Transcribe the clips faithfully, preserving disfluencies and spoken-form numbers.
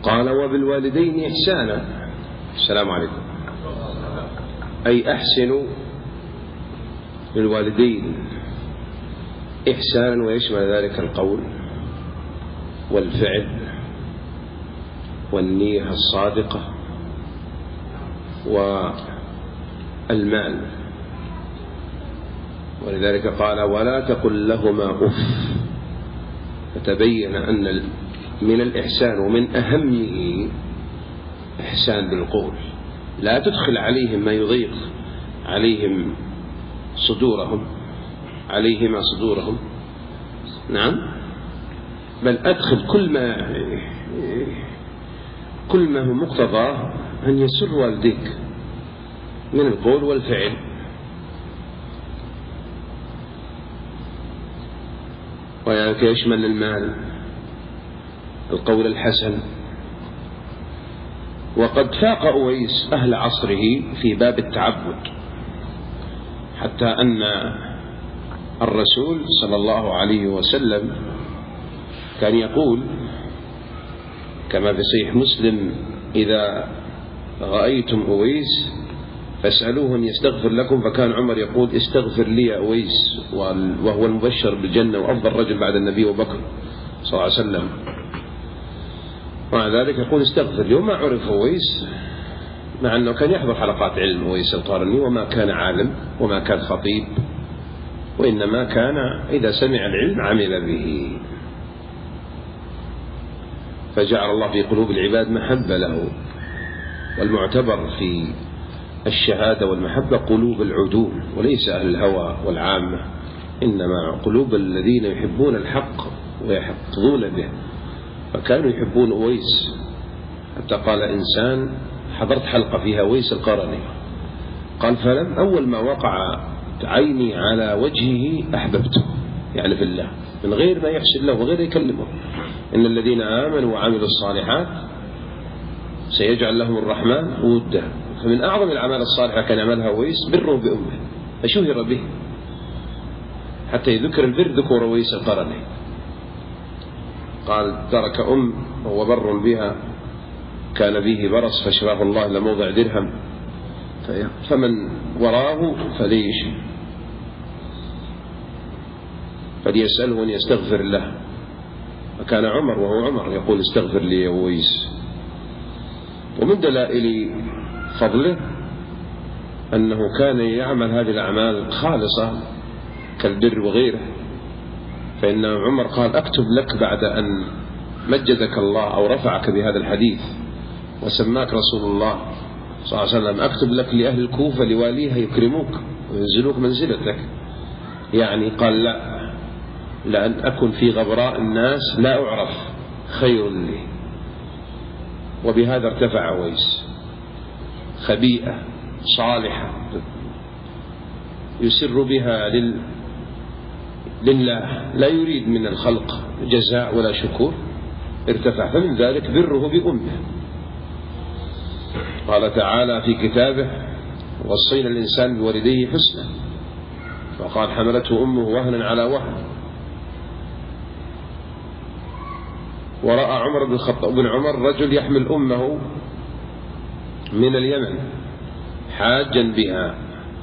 قال وبالوالدين إحسانا. السلام عليكم. أي أحسنوا للوالدين إحسانا، ويشمل ذلك القول والفعل والنية الصادقة والمال. ولذلك قال ولا تقل لهما أف، فتبين أن من الإحسان ومن أهمه إحسان بالقول، لا تدخل عليهم ما يضيق عليهم صدورهم عليهما صدورهم، نعم، بل أدخل كل ما كل ما هو مقتضاه أن يسر والديك من القول والفعل. وياك يشمل المال القول الحسن. وقد فاق أويس أهل عصره في باب التعبد، حتى أن الرسول صلى الله عليه وسلم كان يقول كما في صحيح مسلم إذا رأيتم أويس فاسألوه أن يستغفر لكم، فكان عمر يقول استغفر لي يا أويس، وهو المبشر بالجنة وأفضل رجل بعد النبي وبكر صلى الله عليه وسلم. مع ذلك يقول استغفر لي. وما عرف أويس، مع أنه كان يحضر حلقات علم أويس القرني، وما كان عالم وما كان خطيب، وإنما كان إذا سمع العلم عمل به، فجعل الله في قلوب العباد محبة له. والمعتبر في الشهادة والمحبة قلوب العدول، وليس أهل الهوى والعامة، إنما قلوب الذين يحبون الحق ويحفظون به. فكانوا يحبون أويس، حتى قال إنسان حضرت حلقة فيها أويس القرني، قال فلم أول ما وقع عيني على وجهه أحببته، يعني في الله، من غير ما يحسن له وغير يكلمه. إن الذين آمنوا وعملوا الصالحات سيجعل لهم الرحمن ودا. فمن أعظم الأعمال الصالحة كان يعملها أويس بره بأمه، فشهر به حتى يذكر البر ذكر أويس القرني. قال ترك أم وهو بر بها كان به برص فشفاه الله لموضع درهم، فمن وراه فليش فليسأله أن يستغفر له. فكان عمر وهو عمر يقول استغفر لي يا أويس. ومن دلائل فضله أنه كان يعمل هذه الأعمال خالصة كالبر وغيره. فإن عمر قال أكتب لك بعد أن مجدك الله أو رفعك بهذا الحديث وسماك رسول الله صلى الله عليه وسلم، أكتب لك لأهل الكوفة لواليها يكرموك وينزلوك منزلتك. يعني قال لا، لأن أكن في غبراء الناس لا أعرف خير لي. وبهذا ارتفع أويس، خبيئة صالحة يسر بها لل... لله، لا يريد من الخلق جزاء ولا شكور، ارتفع. فمن ذلك بره بأمه. قال تعالى في كتابه وصينا الإنسان بوالديه حسنا، وقال حملته أمه وهنا على وهن. ورأى عمر بن الخطاب بن عمر رجل يحمل أمه من اليمن حاجا بها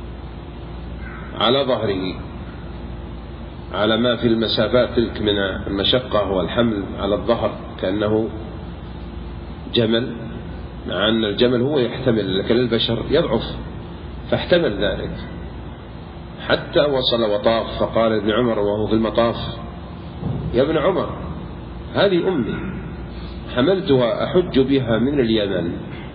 على ظهره، على ما في المسافات تلك من المشقة والحمل على الظهر، كأنه جمل، مع أن الجمل هو يحتمل لكن البشر يضعف، فاحتمل ذلك حتى وصل وطاف. فقال ابن عمر وهو في المطاف يا ابن عمر هذه أمي حملتها أحج بها من اليمن،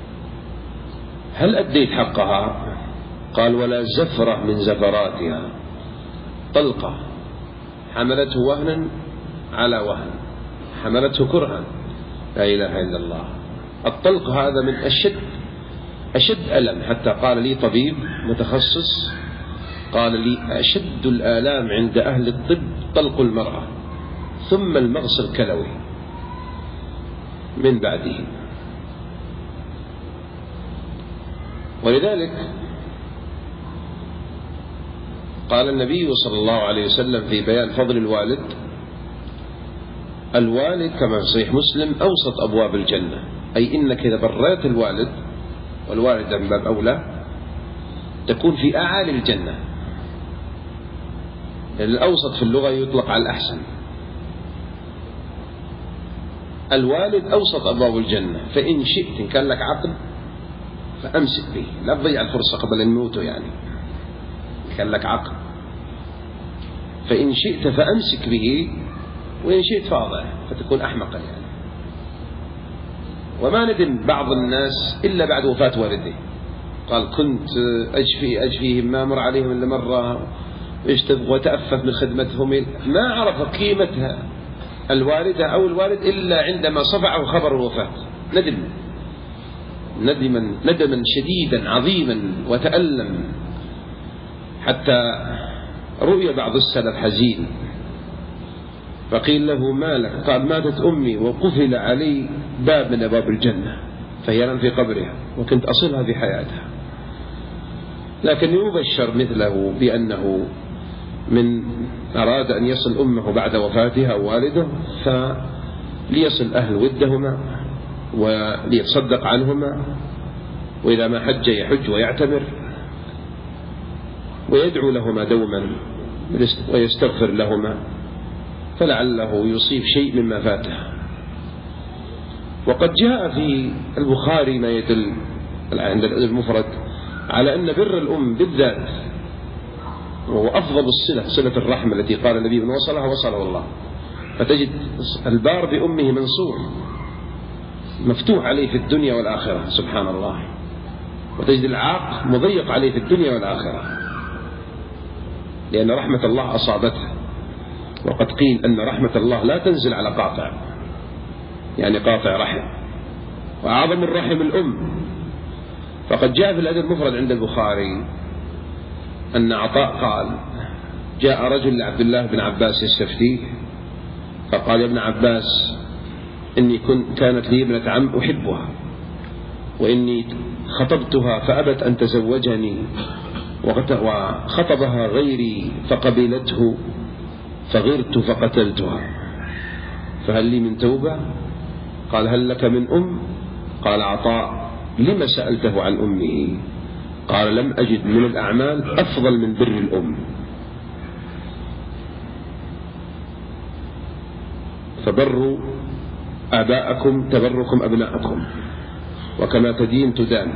هل أديت حقها؟ قال ولا زفرة من زفراتها، طلقة حملته وهنا على وهن، حملته كرها، لا إله إلا الله. الطلق هذا من أشد أشد ألم، حتى قال لي طبيب متخصص قال لي أشد الآلام عند أهل الطب طلق المرأة، ثم المغص الكلوي من بعده. ولذلك قال النبي صلى الله عليه وسلم في بيان فضل الوالد: الوالد كما في صحيح مسلم أوسط أبواب الجنة، أي إنك إذا بريت الوالد والوالد من باب أولى تكون في أعالي الجنة. الأوسط في اللغة يطلق على الأحسن. الوالد أوسط أبواب الجنة، فإن شئت إن كان لك عقل فأمسك به، لا تضيع الفرصة قبل أن يموتوا، يعني إن كان لك عقل فإن شئت فأمسك به، وإن شئت فاضع فتكون أحمقا يعني. وما ندم بعض الناس إلا بعد وفاة والده، قال كنت أجفي أجفيهم ما مر عليهم إلا مرة وتأفف من خدمتهم، ما عرف قيمتها الوالدة أو الوالد إلا عندما صفعه خبر الوفاة، ندم ندما ندما شديدا عظيما وتألم، حتى رؤي بعض السلف حزين فقيل له ما لك؟ قال ماتت أمي وقفل علي باب من أبواب الجنة فهي الآن في قبرها وكنت أصلها في حياتها. لكن يبشر مثله بأنه من أراد أن يصل أمه بعد وفاتها والده فليصل أهل ودهما وليتصدق عنهما، وإذا ما حج يحج ويعتمر ويدعو لهما دوما ويستغفر لهما، فلعله يصيب شيء مما فاته. وقد جاء في البخاري ما يدل عند المفرد على أن بر الأم بالذات وهو أفضل الصلة، صلة الرحمة التي قال النبي من وصلها وصله الله. فتجد البار بأمه منصور مفتوح عليه في الدنيا والآخرة سبحان الله، وتجد العاق مضيق عليه في الدنيا والآخرة، لأن رحمة الله أصابته. وقد قيل أن رحمة الله لا تنزل على قاطع، يعني قاطع رحم، وأعظم الرحم الأم. فقد جاء في الأدب المفرد عند البخاري أن عطاء قال جاء رجل لعبد الله بن عباس يستفتيه فقال يا ابن عباس إني كنت كانت لي ابنة عم أحبها وإني خطبتها فأبت أن تزوجني وخطبها غيري فقبلته فغرت فقتلتها فهل لي من توبة؟ قال هل لك من أم؟ قال عطاء لما سألته عن أمه؟ قال لم أجد من الأعمال أفضل من بر الأم. فبروا آباءكم تبركم أبناءكم وكما تدين تدان.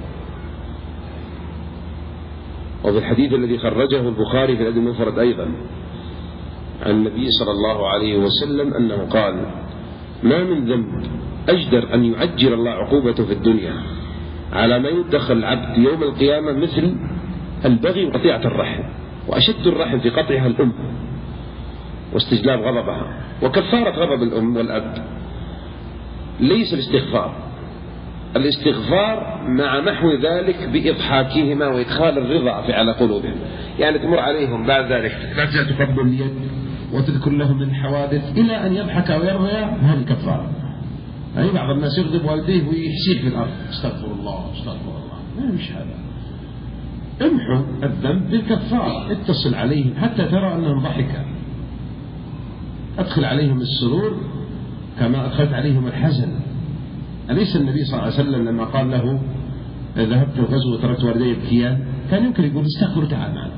وفي الحديث الذي خرجه البخاري في الأدب المفرد أيضا عن النبي صلى الله عليه وسلم أنه قال ما من ذنب أجدر أن يعجل الله عقوبته في الدنيا على ما يدخل العبد يوم القيامة مثل البغي وقطيعة الرحم، وأشد الرحم في قطعها الأم واستجلاب غضبها. وكفارة غضب الأم والأب ليس الاستغفار، الاستغفار مع محو ذلك بإضحاكهما وإدخال الرضا في على قلوبهم، يعني تمر عليهم بعد ذلك لا تزال تقبل اليد وتذكر لهم من حوادث إلى أن يضحك ويرضى، هذه كفارة. يعني بعض الناس يغضب والديه ويحسيح في الأرض استغفر الله استغفر الله، ما مش هذا. امحو الذنب بالكفارة، اتصل عليهم حتى ترى أنهم ضحكا، أدخل عليهم السرور كما أدخلت عليهم الحزن. أليس النبي صلى الله عليه وسلم لما قال له ذهبت الغزو وتركت والدي يبكيان كان يمكن يقول استغفر تعال معنا،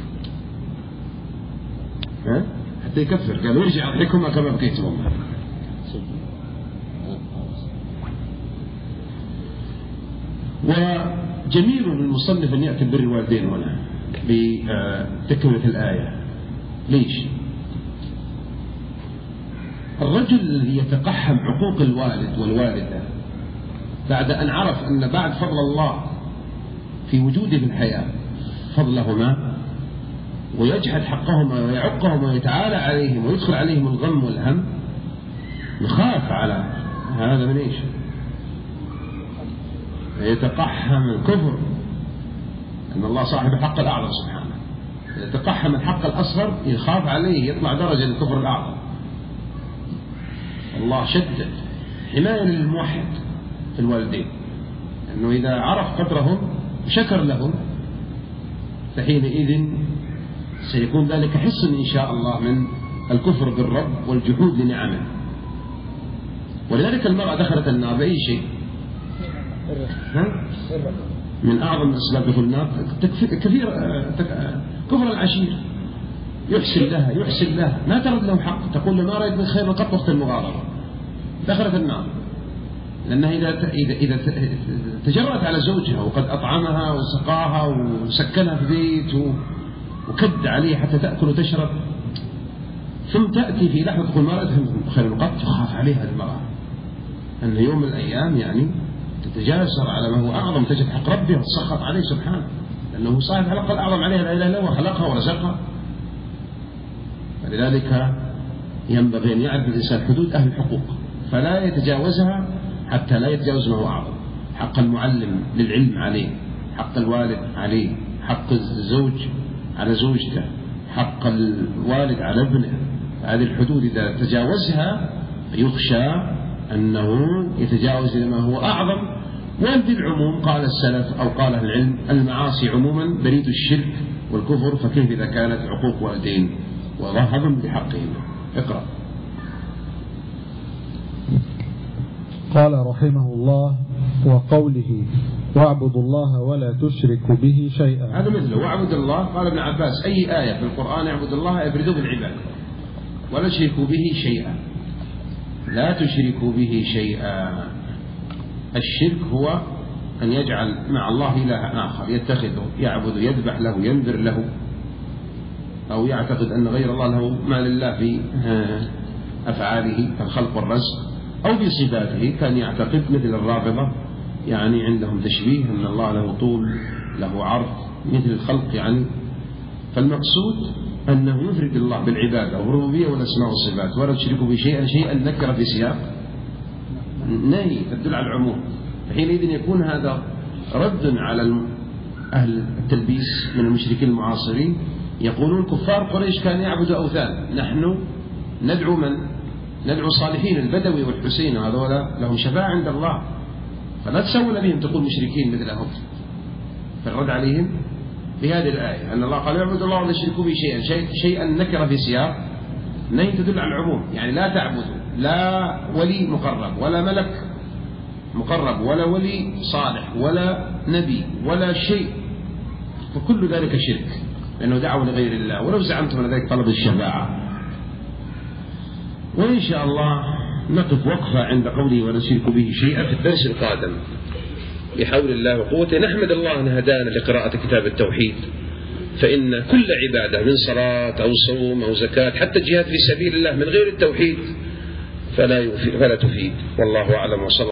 ها؟ حتى يكفر، قال ارجع أضحكهما كما بكيتهما. وجميل للمصنف أن يأتي بر الوالدين هنا بتكملة الآية. ليش؟ الرجل الذي يتقحم حقوق الوالد والوالدة بعد أن عرف أن بعد فضل الله في وجوده في الحياة فضلهما ويجحد حقهما ويعقهم ويتعالى عليهم ويدخل عليهم الغم والهم، يخاف على هذا من إيش؟ يتقحم الكفر، أن الله صاحب الحق الأعظم سبحانه. يتقحم الحق الأصغر يخاف عليه يطلع درجة الكفر الأعظم. الله شدد حماية للموحد في الوالدين، أنه إذا عرف قدرهم وشكر لهم فحينئذ سيكون ذلك حصن إن شاء الله من الكفر بالرب والجحود لنعمه. ولذلك المرأة دخلت النار بأي شيء؟ ها؟ من أعظم أسباب دخول النار كثير كفر العشير، يحسن لها يحسن لها ما ترد له حق، تقول له ما رأيت من خير قط وقت المغاررة، دخلت النار. لأنها إذا إذا إذا تجرأت على زوجها وقد أطعمها وسقاها وسكنها في بيت وكد عليه حتى تأكل وتشرب، ثم تأتي في لحظة تقول ما رأيت من خير قط، تخاف عليها المرأة أن يوم من الأيام يعني تتجاسر على ما هو أعظم، تجد حق ربها وتسخط عليه سبحانه، لأنه صاحب الحق الأعظم عليها لا إله إلا هو، خلقها ورزقها. فلذلك ينبغي أن يعرف الإنسان حدود أهل الحقوق فلا يتجاوزها حتى لا يتجاوز ما هو أعظم. حق المعلم للعلم عليه، حق الوالد عليه، حق الزوج على زوجته، حق الوالد على ابنه. هذه الحدود إذا تجاوزها يخشى أنه يتجاوز إلى ما هو أعظم. وبالعموم قال السلف أو قال العلم المعاصي عموما بريد الشرك والكفر، فكيف إذا كانت عقوق والدين وظهر بحقهم. اقرأ. قال رحمه الله: وقوله واعبدوا الله ولا تشركوا به شيئا. هذا مثله واعبد الله. قال ابن عباس: أي آية في القرآن اعبد الله افردوا بالعبادة ولا تشركوا به شيئا. لا تشركوا به شيئا. الشرك هو أن يجعل مع الله إله آخر يتخذه، يعبد، يذبح له، ينذر له، أو يعتقد أن غير الله له ما لله في أفعاله كالخلق والرزق، أو في صفاته كان يعتقد مثل الرافضة يعني عندهم تشبيه أن الله له طول له عرض مثل الخلق يعني. فالمقصود أنه يفرد الله بالعبادة والربوبية والأسماء والصفات ولا تشركوا بشيئا. شيئا نكر في سياق نهي تدل على العموم، حينئذ يكون هذا رد على أهل التلبيس من المشركين المعاصرين. يقولون كفار قريش كانوا يعبدوا أوثان، نحن ندعو من؟ ندعو الصالحين البدوي والحسين، هذولا لهم شفاعة عند الله، فلا تسول بهم تقول مشركين مثلهم. فالرد عليهم بهذه الآية أن الله قال اعبدوا الله ولا تشركوا به شيئا. شيء شيئا نكر في سياق نهي تدل على العموم، يعني لا تعبدوا لا ولي مقرب ولا ملك مقرب ولا ولي صالح ولا نبي ولا شيء، فكل ذلك شرك لأنه دعوة لغير الله، ولو زعمتم ذلك طلب الشفاعة. وإن شاء الله نقف وقفة عند قوله ولا تشركوا به شيئا في الدرس القادم بحول الله وقوته. نحمد الله أن هدانا لقراءة كتاب التوحيد، فإن كل عبادة من صلاة أو صوم أو زكاة حتى الجهاد في سبيل الله من غير التوحيد فلا, فلا تفيد. والله أعلم. وصلى